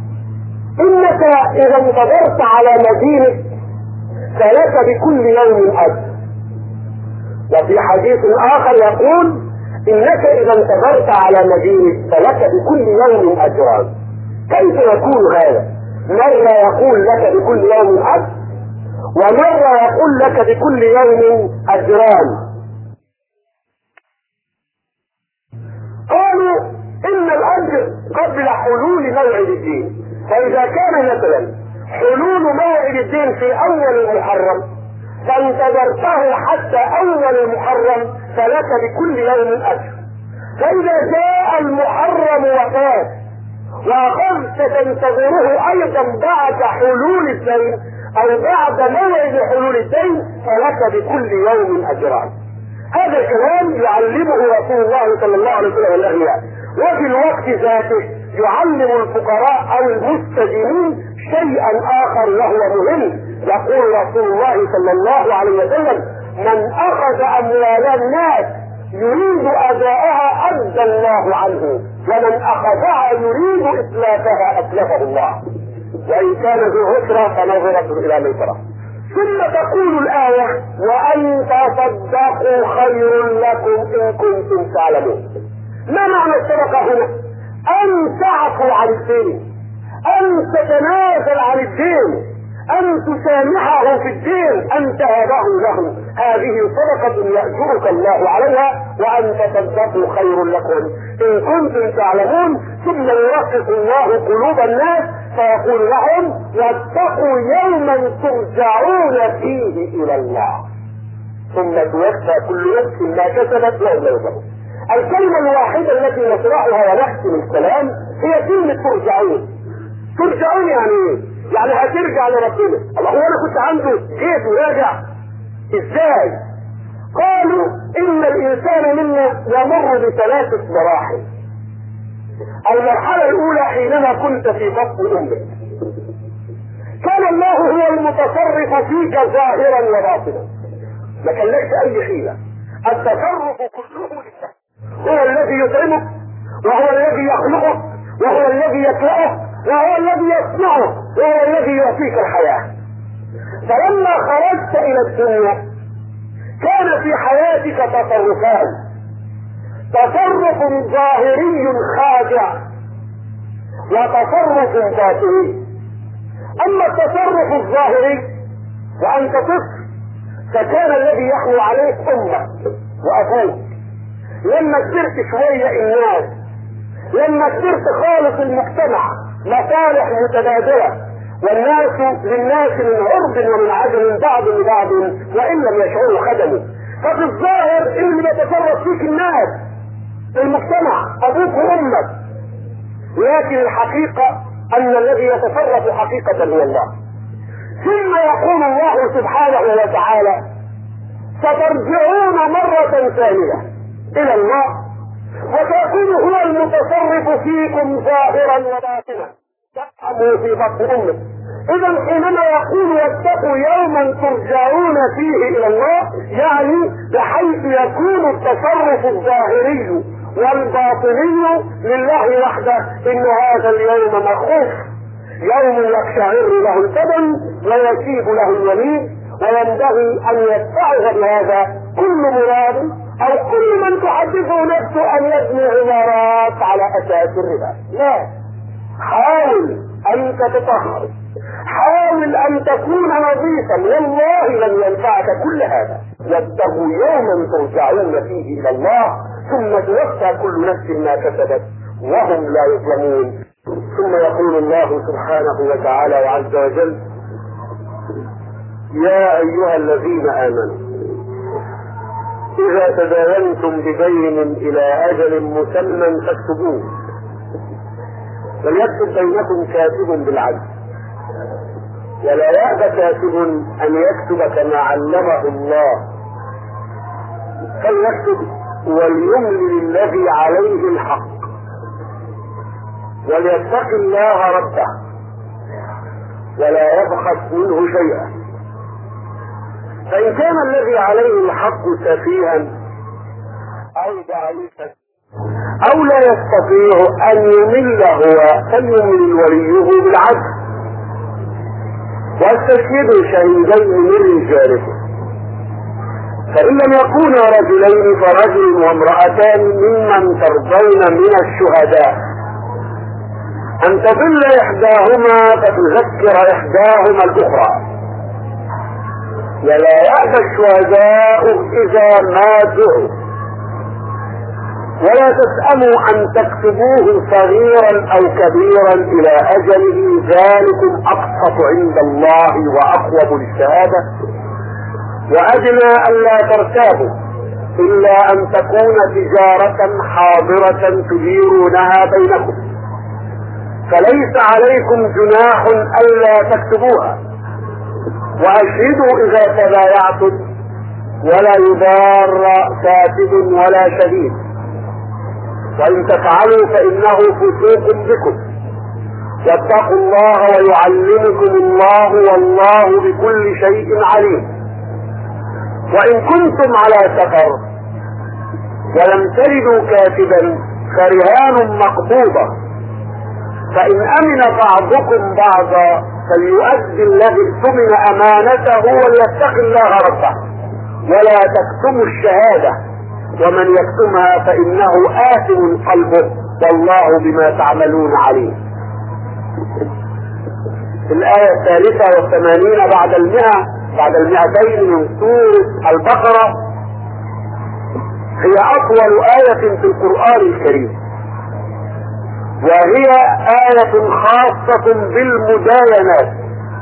إنك إذا انتظرت على مدينك فلك بكل يوم أجر. وفي حديث آخر يقول: إنك إذا انتظرت على مدينك فلك بكل يوم أجران. كيف يكون هذا؟ مرة يقول لك بكل يوم أجر، ومرة يقول لك بكل يوم أجران. قالوا إن الأجر قبل حلول موعد الدين، فإذا كان مثلا حلول موعد الدين في أول المحرم فانتظرته حتى اول المحرم فلك بكل يوم اجر. فاذا جاء المحرم وفات واخذت تنتظره ايضا بعد حلول الدين او بعد موعد حلول الدين فلك بكل يوم اجران. هذا الكلام يعلمه رسول الله صلى الله عليه وسلم الاغنياء، وفي الوقت ذاته يعلم الفقراء او المستدينين شيئا اخر وهو مهم. يقول رسول الله صلى الله عليه وسلم: من اخذ اموال الناس يريد اداءها ادى الله عنه، ومن اخذها يريد اتلافها اتلفه الله، وان كان ذو عسره فنظره الى ميسره. ثم تقول الآية: وأن تصدقوا خير لكم إن كنتم تعلمون. ما معنى الصدقة هنا؟ أن تعفو عن الدين، أن تتنازل عن الدين، أن تسامحه في الدين، أن تهبه له. هذه صدقة يأجرك الله عليها. وأن تصدقوا خير لكم إن كنتم تعلمون. ثم يرقق الله قلوب الناس فيقول لهم: واتقوا يوما ترجعون فيه إلى الله ثم توفى كل نفس ما كسبت وهم لا يظلمون. الكلمة الواحدة التي نشرحها ونختم الكلام هي كلمة ترجعون. ترجعون يعني ايه؟ يعني هترجع لربنا. الله، هو انا كنت عنده جيت وراجع ازاي؟ قالوا ان الانسان منا يمر بثلاثة مراحل. المرحلة الاولى حينما كنت في بطن امك كان الله هو المتصرف فيك ظاهرا وباطنا، ما كان لك اي حيلة. التصرف كله لله. هو الذي يطعمك وهو الذي يخلقك وهو الذي يخلقك وهو الذي يصنعه وهو الذي يعطيك الحياة. فلما خرجت الى الدنيا كان في حياتك تصرفان: تصرف ظاهري خادع وتصرف باطني. اما التصرف الظاهري وانت طفل فكان الذي يحوي عليك امك وابوك. لما كبرت شوية الناس، لما كبرت خالص المجتمع، مصالح متبادلة، والناس للناس من عرض ومن عدل بعض لبعض وان لم يشعروا خدموا. ففي الظاهر اللي بيتصرف فيك الناس، المجتمع، ابوك وامك، لكن الحقيقة ان الذي يتصرف حقيقة هو الله. ثم يقول الله سبحانه وتعالى: سترجعون مرة ثانية الى الله وسيكون هو المتصرف فيكم ظاهرا وباطنا تفهموا في بطن امك. اذا حينما يقول واتقوا يوما ترجعون فيه الى الله، يعني بحيث يكون التصرف الظاهري والباطني لله وحده. ان هذا اليوم مخوف، يوم يقشعر له البدن ويشيب له اليمين، وينبغي ان يتعظ بهذا كل مراد او كل من تحدثه نفسه ان يبني عمارات على اساس الربا. لا، حاول ان تتطهر، حاول ان تكون نظيفا، والله لن ينفعك كل هذا. واتقوا يوما ترجعون فيه الى الله ثم توفى كل نفس ما كسبت وهم لا يظلمون. ثم يقول الله سبحانه وتعالى وعز وجل: يا ايها الذين امنوا اذا تداينتم بدين الى اجل مسمى فاكتبوه فليكتب بينكم كاتب بالعدل ولا يأبى كاتب ان يكتب كما علمه الله فليكتب وليملل الذي عليه الحق وليتق الله ربه ولا يبخس منه شيئا. فإن كان الذي عليه الحق سفيها أو ضعيفا أو لا يستطيع أن يمل هو فليمل وليه بالعدل واستشهدوا شهيدين من رجالكم. فإن لم يكونا رجلين فرجل وامرأتان ممن ترضون من الشهداء أن تضل إحداهما فتذكر إحداهما الأخرى ولا يأبى الشهداء إذا ما دعوا ولا تسأموا أن تكتبوه صغيرا أو كبيرا إلى أجله ذلكم أقسط عند الله وأقوم للشهادة وأدنى ألا ترتابوا إلا أن تكون تجارة حاضرة تديرونها بينكم، فليس عليكم جناح ألا تكتبوها، وأشهدوا إذا تبايعتم ولا يضار كاتب ولا شهيد، وإن تفعلوا فإنه فسوق بكم، واتقوا الله ويعلمكم الله والله بكل شيء عليم. وإن كنتم على سفر ولم تجدوا كاتبا فرهان مقبوضة، فإن أمن بعضكم بعضا فليؤدي الذي اؤتمن أمانته وليتق الله ربه ولا تكتموا الشهادة، ومن يكتمها فإنه آثم قلبه والله بما تعملون عليم. في الآية 83 بعد 200 من سورة البقرة، هي أطول آية في القرآن الكريم، وهي آية خاصة بالمداينات.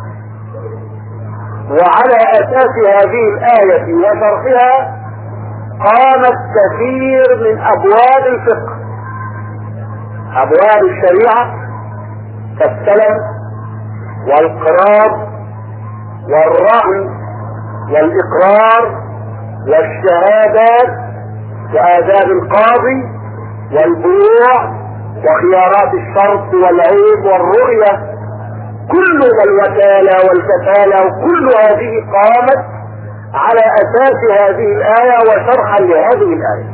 وعلى أساس هذه الآية وشرحها قامت كثير من أبواب الفقه، أبواب الشريعة كالسلم والقراض والرهن والإقرار والشهادات وآداب القاضي والبيوع وخيارات الشرط والعيب والرؤية، كل الوكالة والكفالة، وكل هذه قامت على أساس هذه الآية وشرحا لهذه الآية.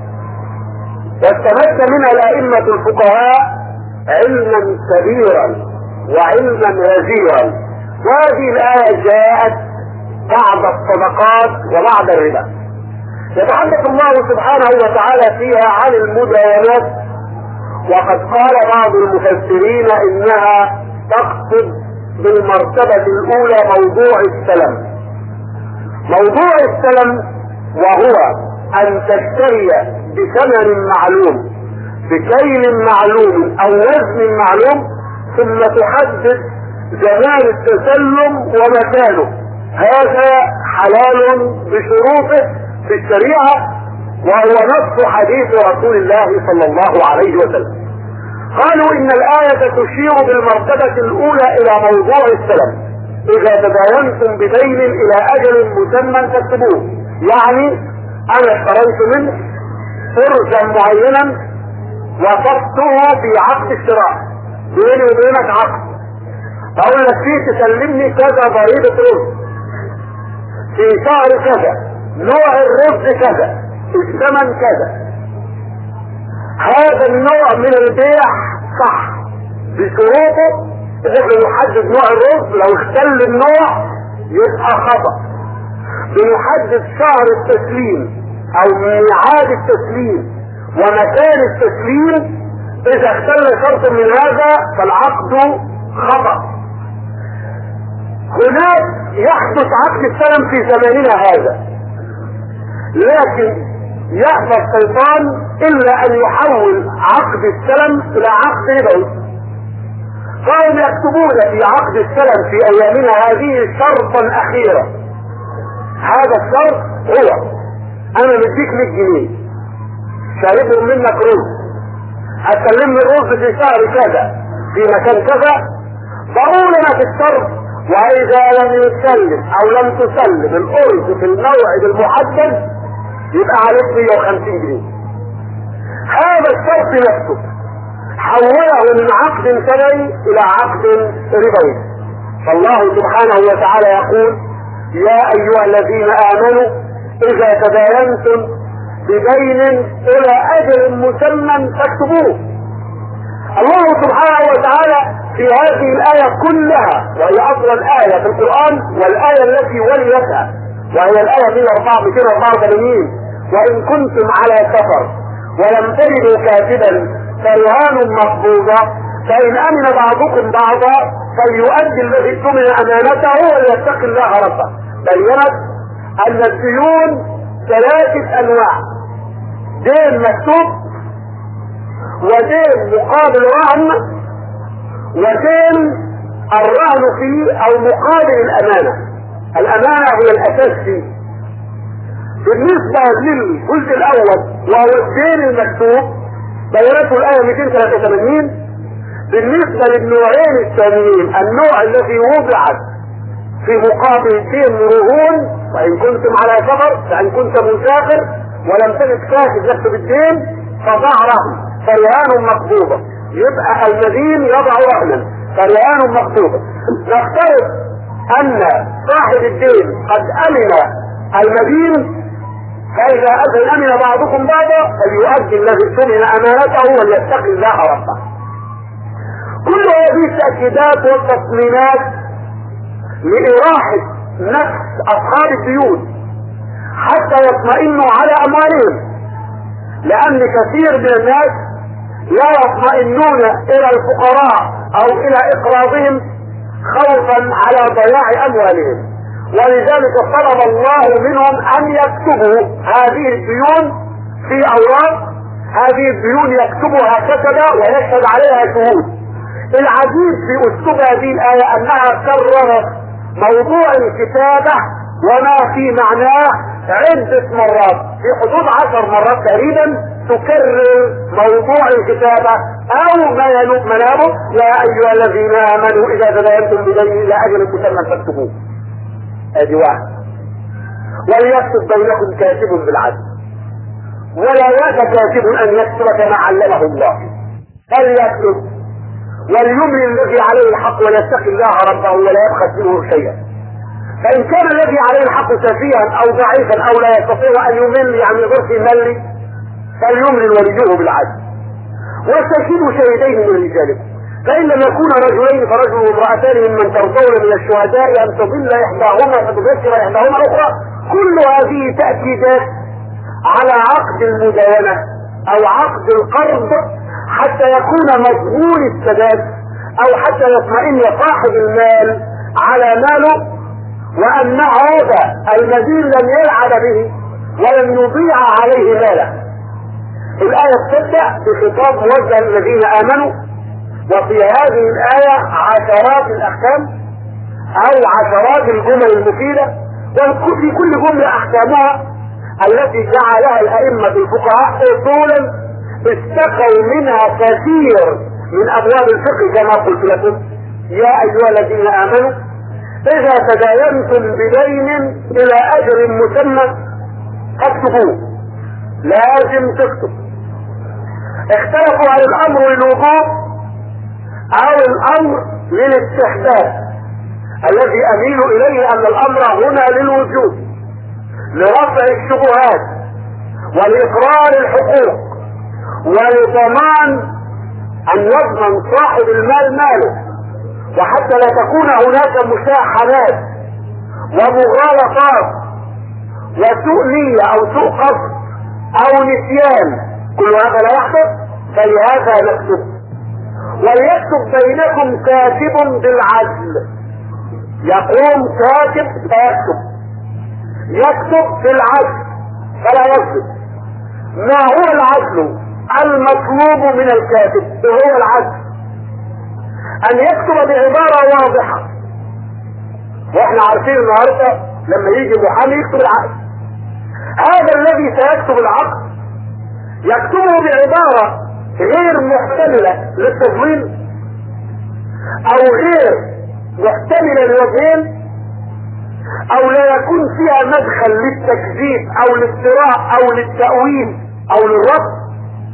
واستمد منها الأئمة الفقهاء علما كبيرا وعلما غزيرا، وهذه الآية جاءت بعد الصدقات وبعد الربا. يتحدث الله سبحانه وتعالى فيها عن المداينات، وقد قال بعض المفسرين إنها تقصد بالمرتبة الأولى موضوع السلم. موضوع السلم وهو أن تشتري بثمن معلوم بكيل معلوم أو وزن معلوم، ثم تحدد زمان التسلم ومكانه. هذا حلال بشروطه في الشريعة، وهو نص حديث رسول الله صلى الله عليه وسلم. قالوا إن الآية تشير بالمرتبة الأولى إلى موضوع السلم. إذا تداينتم بدين إلى أجل مسمى تكتبوه، يعني أنا اشتريت منه فرجا معينا وصفته في عقد الشراء، بيني وبينك عقد، أقول لك فيه تسلمني كذا ضريبة رز في شهر كذا، نوع الرز كذا، الثمن كذا. هذا النوع من البيع صح بشروطه. احنا نحدد نوع الرز، لو اختل النوع يبقى خطأ. بنحدد شهر التسليم او ميعاد التسليم ومكان التسليم، اذا اختل شرط من هذا فالعقد خطأ. هناك يحدث عقد السلم في زماننا هذا، لكن يأبى الشيطان الا ان يحول عقد السلم الى عقد ربوي، فهم يكتبون في عقد السلم في ايامنا هذه شرطا اخيرا. هذا الشرط هو انا مديك 100 جنيه شاربهم منك رز، هتسلمني الرز في شهر كذا في مكان كذا، ضروري في الشرط واذا لم يسلم او لم تسلم الارز في الموعد المحدد يبقى عليك 150 جنيه. هذا الشرط نفسه حوله من عقد سنوي الى عقد ربوي. فالله سبحانه وتعالى يقول: يا ايها الذين امنوا اذا تداينتم بدين الى اجل مسمى فاكتبوه. الله سبحانه وتعالى في هذه الآية كلها، وهي أفضل آية في القرآن والآية التي وليتها، وهي الآية 284: وإن كنتم على سفر ولم تجدوا كاتبا فرهان مقبوضة، فإن أمن بعضكم بعضا فليؤدي الذي اؤتمن أمانته وليتق الله ربه. بينت أن الديون 3 أنواع: دين مكتوب، ودين مقابل رهن، ودين الرهن فيه او مقابل الامانة. الامانة هي الاساس فيه، بالنسبة للجزء الاول وهو الدين المكتوب بيانته الآية 283. بالنسبة للنوعين الثانيين، النوع الذي وضعت في مقابل الدين رهون، وإن كنتم على سفر، فإن كنت مسافر ولم تجد كاتب يكتب الدين فضع رهن فرهان مقبوضة، يبقى المدين يضع رهنا فرهان مقبوضة. نفترض أن صاحب الدين قد أمن المدين، فإذا أمن بعضكم بعضا فليؤدي الذي اؤتمن أمانته وليتقي الله ربه. كل هذه التأكيدات والتصميمات لإراحة نفس أصحاب الديون حتى يطمئنوا على أموالهم، لأن كثير من الناس لا يطمئنون إلى الفقراء أو إلى إقراضهم خوفا على ضياع أموالهم، ولذلك طلب الله منهم أن يكتبوا هذه الديون في أوراق. هذه الديون يكتبها كتبة ويشهد عليها شهود. العجيب في أسلوب هذه الآية أنها كررت موضوع الكتابة وما في معناه عدة مرات، في حدود 10 مرات تقريبا تكرر موضوع الكتابة أو ما ينوب منابه: يا أيها الذين آمنوا إذا تداينتم بدين إلى أجل مسمى فاكتبوه. ادي واحد. وليكتب بينكم كاتب بالعدل ولا يأتى كاتب ان يكتب كما علمه الله، فليكتب وليملي الذي عليه الحق وليتقي الله ربه ولا يبخس منه شيئا. فان كان الذي عليه الحق سفيها او ضعيفا او لا يستطيع ان يمل، يعني غير يملي، فليملي وليه بالعدل. واستشهدوا شهيدين من رجالكم، فإن لم يكون رجلين فرجل وامرأتان ممن ترضون من الشهداء أن تضل إحداهما فتذكر إحداهما الأخرى. كل هذه تأكيدات على عقد المداينة أو عقد القرض حتى يكون مضمون السداد، أو حتى يطمئن صاحب المال على ماله وأن هذا المدين لم يلعب به ولم يضيع عليه ماله. الآية تبدأ بخطاب موجه للذين آمنوا، وفي هذه الآية عشرات الأحكام أو عشرات الجمل المفيدة، وفي كل جملة أحكامها التي جعلها الأئمة الفقهاء أصولا استقوا منها كثير من أبواب الفقه كما قلت لكم. يا أيها الذين آمنوا إذا تداينتم بدين إلى أجل مسمى فاكتبوه، لازم تكتب. اختلفوا عن الأمر للوجوب أو الأمر للاستحباب. الذي أميل إليه أن الأمر هنا للوجوب لرفع الشبهات ولإقرار الحقوق ولضمان أن يضمن صاحب المال ماله، وحتى لا تكون هناك مشاحنات ومغالطات وسوء نية أو سوء قصد أو نسيان، كل هذا لا يحدث. فلهذا نكتب. وليكتب بينكم كاتب بالعدل. يقوم كاتب فيكتب، يكتب بالعدل فلا يكتب. ما هو العدل المطلوب من الكاتب؟ هو العدل ان يكتب بعبارة واضحة. واحنا عارفين النهارده لما يجي محامي يكتب العقد، هذا الذي سيكتب العقد يكتبه بعبارة غير محتملة للتضليل او غير محتملة للوجهين، او لا يكون فيها مدخل للتكذيب او للافتراء او للتأويل او للرفض.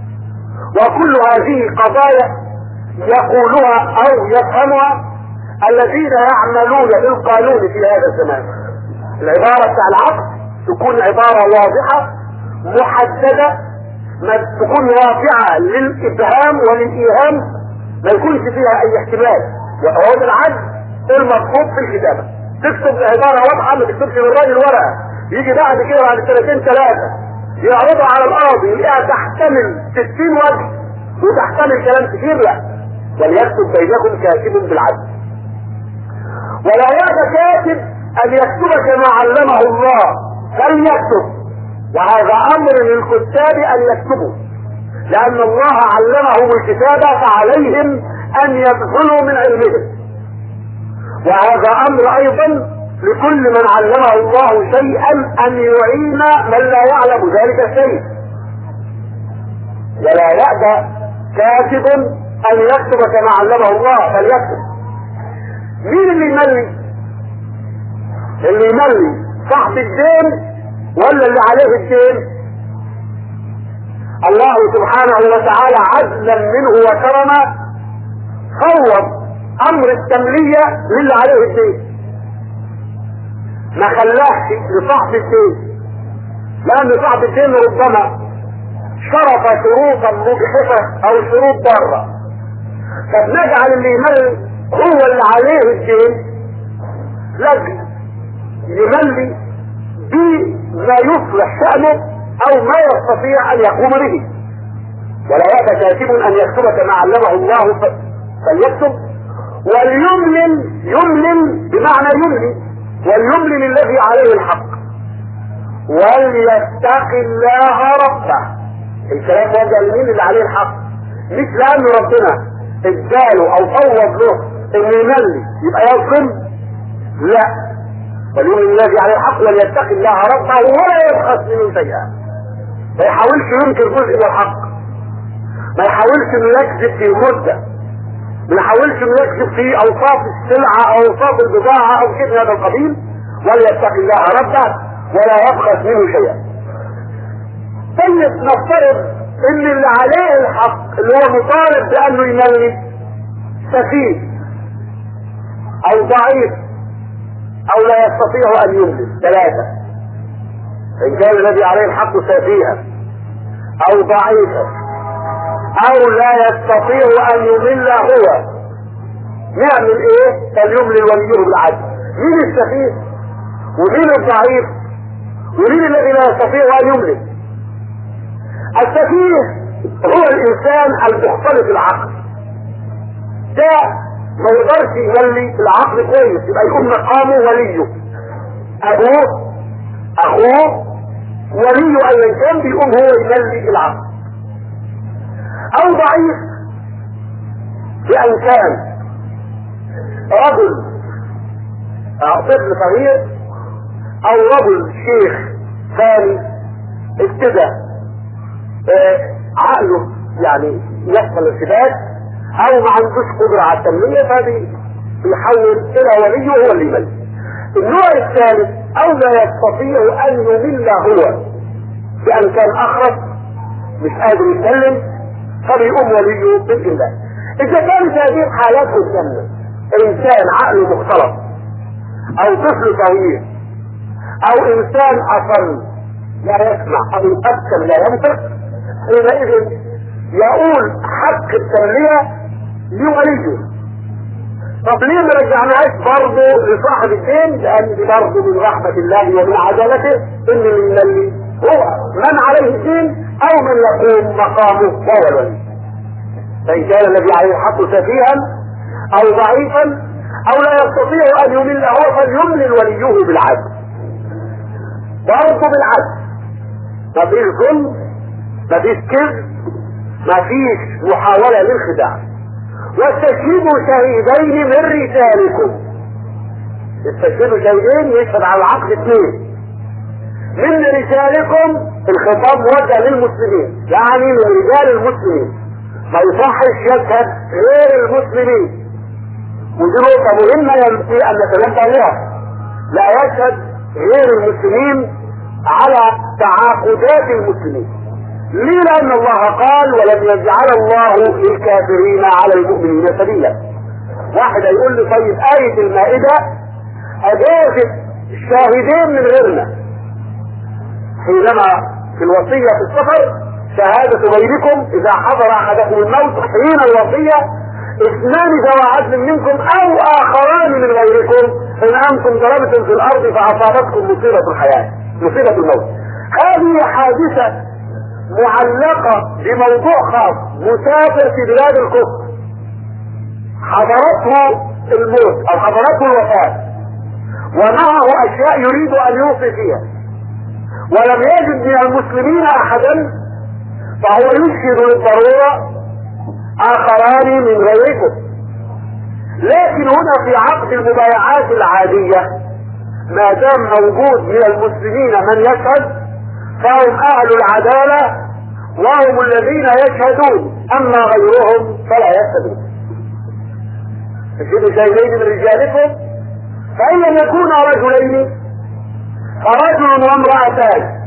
وكل هذه قضايا يقولها او يفهمها الذين يعملون بالقانون في هذا الزمان. العبارة بتاع العقد تكون عبارة واضحة محددة، ما تكون واقعة للإبهام وللإيهام، ما يكونش فيها أي احتمال. وهو العدل المطلوب في الكتابة. تكتب عبارة واضحة، ما تكتبش للراجل ورقة يجي بعد كده بعد 2 3 يعرضها على القاضي يلاقيها تحتمل 60 وجه وتحتمل كلام كتير. لا، وليكتب بينكم كاتب بالعدل. ولا يأتى كاتب أن يكتب كما علمه الله فليكتب، وهذا أمر للكتاب أن يكتبوا، لأن الله علمهم الكتابة فعليهم أن يبذلوا من علمهم. وهذا أمر أيضا لكل من علمه الله شيئا ان يعين من لا يعلم ذلك الشيء، ولا يأبى كاتب ان يكتب كما علمه الله فليكتب. مين اللي يملي؟ اللي يملي صاحب الدين ولا اللي عليه الدين؟ الله سبحانه وتعالى عدلا منه وكرما فوض امر التملية للي عليه الدين، ما خلاش لصاحب الدين، لان صاحب الدين ربما شرط شروطا مجحفة او شروط ضارة، فبنجعل اللي يملي هو اللي عليه الدين لجل يملي بما يصلح شأنه او ما يستطيع ان يقوم به. ولا يأبى كاتب ان يكتب كما علمه الله فليكتب. وليملل، يملل بمعنى يملي، وليملل الذي عليه الحق وليتق الله ربه. الكلام وجه لمين؟ اللي عليه الحق، مش لان ربنا اداله او فوض له انه يملي يبقى يظلم، لا، وليملل الذي عليه الحق وليتق الله ربه ولا يبخس منه شيئا. ما يحاولش ينكر جزء من الحق، ما يحاولش انه يكذب في مدة، ما يحاولش انه يكذب في اوصاف السلعة او اوصاف البضاعة او شيء من هذا القبيل. وليتق الله ربه ولا يبخس منه شيئا. طيب نفترض ان اللي عليه الحق اللي هو مطالب بانه يملي سفيه او ضعيف او لا يستطيع ان يملي، ثلاثة: ان كان الذي عليه الحق سفيها او ضعيفا او لا يستطيع ان يمل هو، نعمل ايه؟ فليملل وليه بالعدل. مين السفيه ومين الضعيف ومين الذي لا يستطيع ان يملل؟ السفيه هو الانسان المختلف العقل، ده ما يقدرش يملي العقل كويس، يبقى يكون مقامه وليه، ابوه اخوه وليه ايا كان بيقوم هو يملي العقل. او ضعيف بان كان رجل طفل صغير او رجل شيخ ثاني ابتدى عقله يعني يحصل ارتباك او ما عندوش قدرة على التملية فبيحول الى وليه هو اللي يملي. النوع الثالث او لا يستطيع ان يمل هو بان كان اخرس مش قادر يتكلم فبيقوم وليه باذن الله. اذا كانت هذه الحالات قدامنا انسان عقله مختلط او طفل صغير او انسان اصل لا يسمع او يبكم لا ينطق، حينئذ يقول حق التملية لوليه. طب ليه ما رجعناش برضه لصاحب الدين؟ لان دي برضه من رحمة الله ومن عدالته ان اللي يملي هو من عليه الدين او من يقوم مقامه وهو الولي. فان كان الذي عليه الحق سفيها او ضعيفا او لا يستطيع ان يمل هو فليملل وليه بالعدل، برضه بالعدل، ما فيش ظلم، ما فيش كذب، ما فيش محاولة للخداع. واستشهدوا شهيدين من رجالكم، استشهدوا شهيدين يشهد على العقد اثنين من رجالكم. الخطاب موجه للمسلمين، يعني من رجال المسلمين، ما يصحش يشهد غير المسلمين. ودي نقطة مهمة ينبغي ان نتنبه لها، لا يشهد غير المسلمين على تعاقدات المسلمين. ليه؟ لان الله قال ولم يجعل الله للكافرين على المؤمنين سبيلا. واحد هيقول لي طيب آية المائدة اجازت الشاهدين من غيرنا، حينما في الوصية في السفر شهادة بينكم اذا حضر احدكم الموت حين الوصية اثنان ذوى عدل منكم او اخران من غيركم ان انتم ضربتم في الارض فاصابتكم مصيبة الحياة، مصيبة الموت. هذه حادثة معلقة بموضوع خاص، مسافر في بلاد الكفر حضرته الموت او حضرته الوفاة ومعه اشياء يريد ان يوصي فيها ولم يجد من المسلمين احدا، فهو يشهد للضرورة اخران من غيركم. لكن هنا في عقد المبايعات العادية ما دام موجود من المسلمين من يشهد فهم اهل العدالة، وهم الذين يشهدون، اما غيرهم فلا يشهدون. تجدوا شيئين من رجالكم فان لم يكونا رجلين فرجل وامرأتان،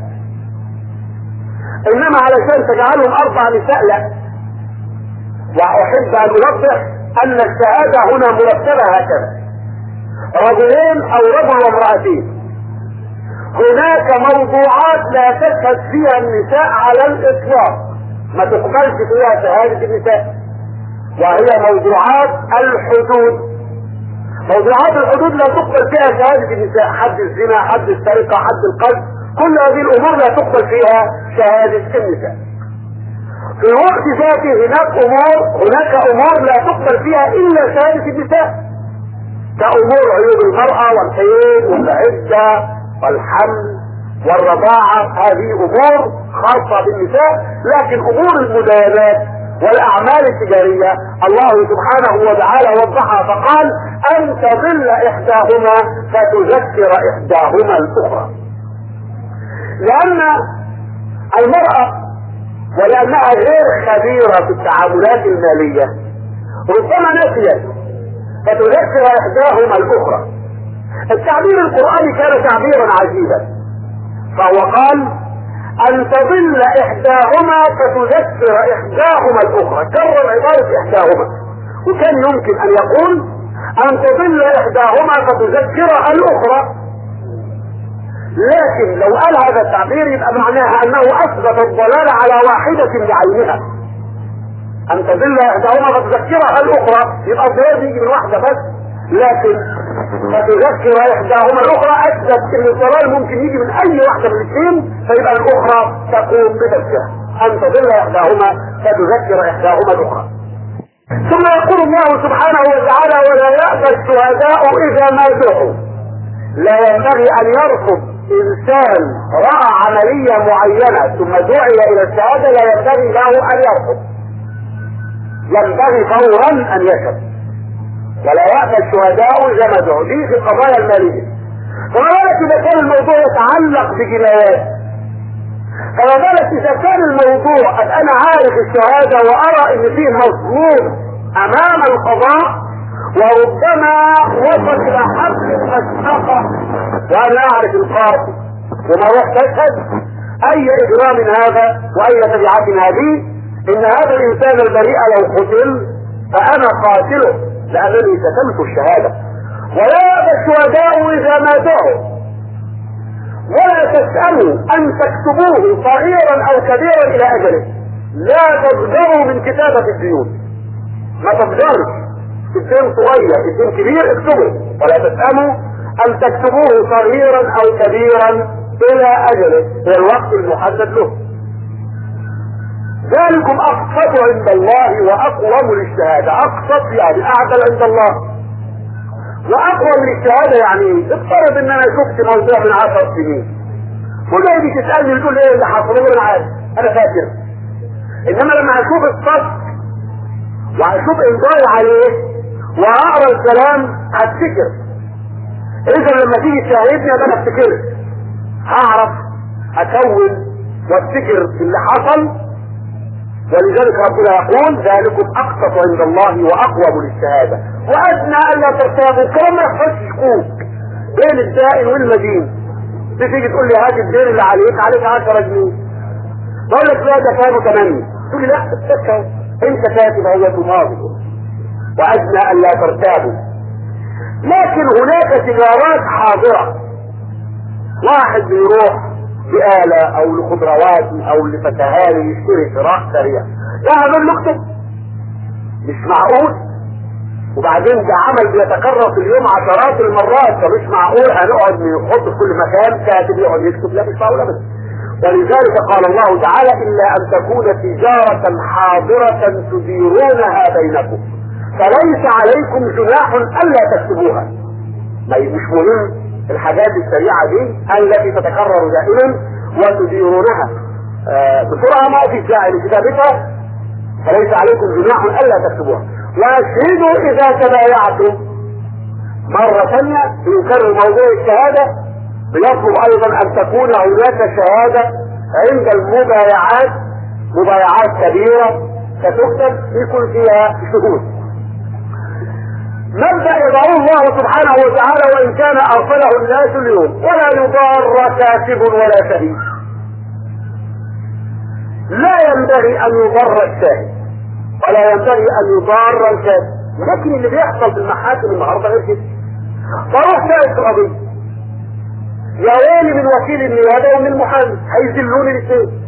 انما علشان تجعلهم 4 نساء لا. واحب ان اوضح ان الشهادة هنا مرتبة هكذا: رجلين او رجل وامرأتين. هناك موضوعات لا تشهد فيها النساء على الاطلاق، ما تقبلش فيها شهادة النساء، وهي موضوعات الحدود. موضوعات الحدود لا تقبل فيها شهادة النساء، حد الزنا، حد السرقة، حد القتل، كل هذه الامور لا تقبل فيها شهادة النساء. في الوقت ذاته هناك امور لا تقبل فيها الا شهادة النساء، كأمور عيوب المرأة والحيض والعدة والحمل والرضاعة، هذه امور خاصة بالنساء. لكن امور المداينات والاعمال التجارية الله سبحانه وتعالى وضحها فقال: ان تضل احداهما فتذكر احداهما الاخرى. لان المرأة ولانها غير خبيرة في التعاملات المالية ربما نسيت فتذكر احداهما الاخرى. التعبير القرآني كان تعبيرا عجيبا، فهو قال: ان تضل احداهما فتذكر احداهما الاخرى، كرر عبارة احداهما، وكان يمكن ان يقول ان تضل احداهما فتذكر الاخرى، لكن لو قال هذا التعبير يبقى معناها انه اثبت الضلال على واحدة بعينها. ان تضل احداهما فتذكرها الاخرى، يبقى الضلال بيجي من واحدة بس، لكن فتذكر احداهما الاخرى اثبت ان الضلال ممكن يجي من اي واحدة من الاثنين، فيبقى الاخرى تقوم بتذكرها. ان تضل احداهما فتذكر احداهما الاخرى. ثم يقول الله سبحانه وتعالى: ولا يأبى الشهداء اذا ما دعوا. لا ينبغي ان يرفض انسان رأى عملية معينة ثم دعي الى الشهادة، لا ينبغي له ان يرفض، ينبغي فورا ان يشهد. ولا يأبى الشهداء اذا ما دعوا، دي في القضايا المالية. فما بالك اذا كان الموضوع يتعلق بجنايات، فما بالك اذا كان الموضوع انا عارف الشهادة وارى ان فيه مظلوم امام القضاء، وربما وصل الى حد المسحقة وانا اعرف القاضي وما رحت اشهد، اي اجرام هذا واي تبعات هذه؟ ان هذا الانسان البريء لو قتل فانا قاتله لانني كتمت الشهادة. ولا يأبى الشهداء اذا ما دعوا. ولا تسألوا ان تكتبوه صغيرا او كبيرا الى اجله. لا تضجروا من كتابة الديون، ما تضجرش. الدين صغير الدين كبير اكتبه، ولا تسألوا ان تكتبوه صغيرا او كبيرا الى اجله، هو الوقت المحدد له. ذلكم اقسط عند الله واقوم للشهادة. اقسط يعني اعدل عند الله، واقوم للشهادة يعني افترض ان انا شفت موضوع من 10 سنين وجاي تسألني تقول ايه اللي حصل، انا عارف انا فاكر، انما لما اشوف الصف واشوف امضاء عليه واقرا الكلام هفتكر. اذا لما تيجي تشاهدني انا افتكرت، هعرف اكون وافتكر اللي حصل. ولذلك ربنا يقول: ذلكم اقسط عند الله واقوم للشهادة وادنى الا ترتابوا. الكلام ما يحصلش شكوك بين الدائن والمدين. تيجي تقول لي هات الدين اللي عليك 10 جنيه، بقول لك لا ده كانوا 8، تقول لي لا استكوا انت كاتب هو ماضي. وادنى الا ترتابوا. لكن هناك تجارات حاضرة، واحد بيروح بآلة او لخضروات او لفتهان يشتري شراء سريع، لا هذول نكتب مش معقول. وبعدين ده عمل بيتكرر في اليوم عشرات المرات، فمش معقول هنقعد نحط في كل مكان كاتب يقعد يكتب، لا مش معقول ابدا. ولذلك قال الله تعالى: الا ان تكون تجارة حاضرة تديرونها بينكم فليس عليكم جناح الا تكتبوها. مش مهم الحاجات السريعة دي التي تتكرر دائما وتديرونها بسرعة ما في داعي لكتابتها، فليس عليكم جناح الا تكتبوها. واشهدوا اذا تبايعتم. مرة ثانية بيكرر موضوع الشهادة، بيطلب ايضا ان تكون هناك شهادة عند المبايعات، مبايعات كبيرة ستكتب يكون فيها شهود. مبدأ يضعه الله سبحانه وتعالى وان كان ارسله الناس اليوم: ولا يضار كاتب ولا شهيد. لا ينبغي ان يضر الشاهد ولا ينبغي ان يضار الكاتب، لكن اللي بيحصل في المحاكم النهارده غير كده. فروح شاهد في قضيه، يا ويلي من وكيل النيابه ومن المحامي، هيذلوني الاثنين.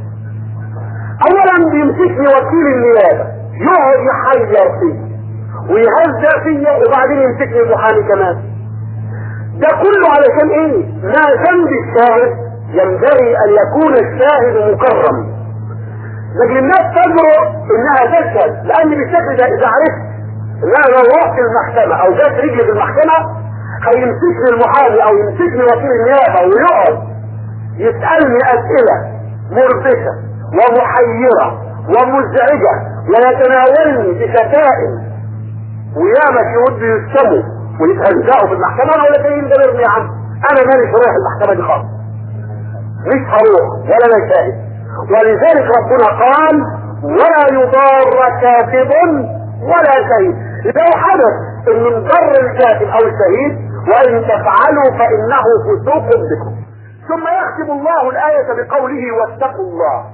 اولا بيمسكني وكيل النيابه يقعد يحير فيه ويهزأ فيا، وبعدين يمسكني المحامي كمان. ده كله علشان ايه؟ ما ذنب الشاهد؟ ينبغي ان يكون الشاهد مكرم. لكن الناس تجرؤ انها تشهد، لان بالشكل ده اذا عرفت ان انا لو رحت المحكمه او جات رجلي في المحكمه هيمسكني المحامي او يمسكني وكيل النيابه ويقعد يسالني اسئله مربكه ومحيره ومزعجه ويتناولني بشتائم، وياما شهود بيسموا ويتهزقوا في المحكمه. انا ولا جايين ده يا عم، انا ماليش رايح المحكمه دي خالص، مش هروح ولا انا شاهد. ولذلك ربنا قال: ولا يضار كاتب ولا شهيد. لو حدث ان نضر الكاتب او الشهيد: وان تفعلوا فانه فسوق بكم. ثم يختم الله الايه بقوله: واتقوا الله.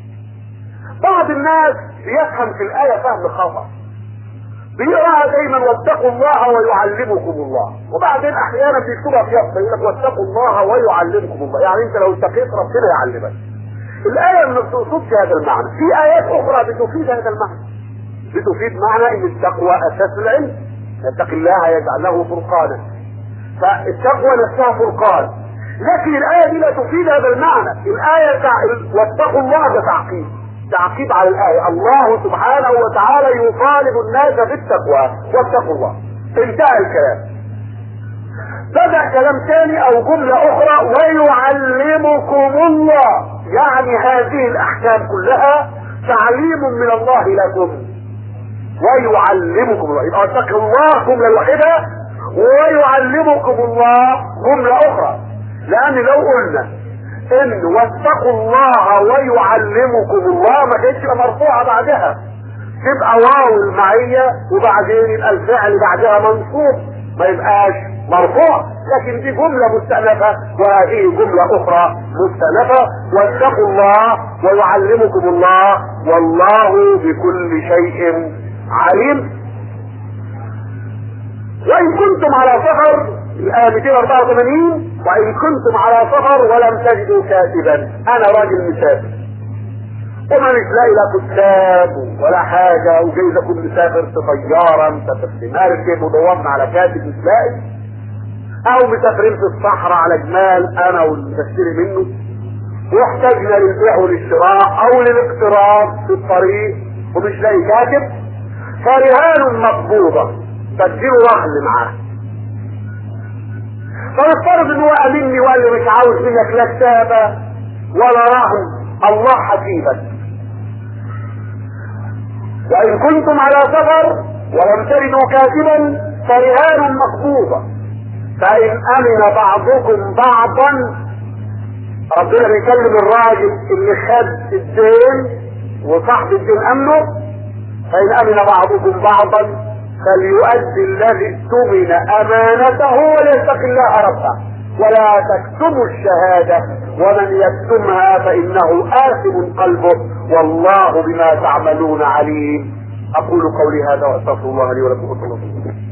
بعض الناس بيفهم في الايه فهم خطأ، بيقراها دايما واتقوا الله ويعلمكم الله، وبعدين احيانا بيكتبها في يافطه يقول لك واتقوا الله ويعلمكم الله، يعني انت لو اتقيت ربنا يعلمك. الآية ما بتقصدش هذا المعنى، في آيات أخرى بتفيد هذا المعنى، بتفيد معنى إن التقوى أساس العلم، يتقي الله يجعل له فرقانا، فالتقوى نفسها فرقان. لكن الآية دي لا تفيد هذا المعنى. الآية واتقوا الله ده تعقيب على الآية. الله سبحانه وتعالى يطالب الناس بالتقوى، واتقوا الله، انتهى الكلام. بدأ كلام ثاني او جملة اخرى: ويعلمكم الله، يعني هذه الاحكام كلها تعليم من الله لكم. ويعلمكم الله، يبقى اتقوا الله جملة واحدة، ويعلمكم الله جملة اخرى. لان لو قلنا ان واتقوا الله ويعلمكم الله ما كانتش مرفوعة بعدها، تبقى واو المعية وبعدين يبقى الفعل بعدها منصوب، ما يبقاش مرفوع. لكن دي جملة مستأنفة وهذه جملة اخرى مستأنفة. واتقوا الله ويعلمكم الله والله بكل شيء عليم. وان كنتم على سفر، الآية 284: وان كنتم على سفر ولم تجدوا كاتبا. انا راجل مسافر وما مش لاقي لا كتاب ولا حاجة، وجايز اكون مسافر في طيارة، مسافر في مركب ودورنا على كاتب مش لاقي، او مسافرين في الصحراء على جمال انا واللي بشتري منه، واحتاجنا للبيع والشراء او للاقتراض في الطريق ومش لاقي كاتب، فرهان مقبوضة بديله رهن معاه. فنفترض ان هو امني وقال لي مش عاوز منك لا كتابة ولا رهن، الله حسيبك. وان كنتم على سفر ولم تجدوا كاتبا فرهان مقبوضة، فان امن بعضكم بعضا. ربنا بيكلم الراجل اللي خد الدين وصاحب الدين امنه: فان امن بعضكم بعضا فليؤدي الذي اؤتمن امانته وليتق الله ربه ولا تكتموا الشهادة ومن يكتمها فانه آثم قلبه والله بما تعملون عليم. اقول قولي هذا واستغفر الله لي ولكم.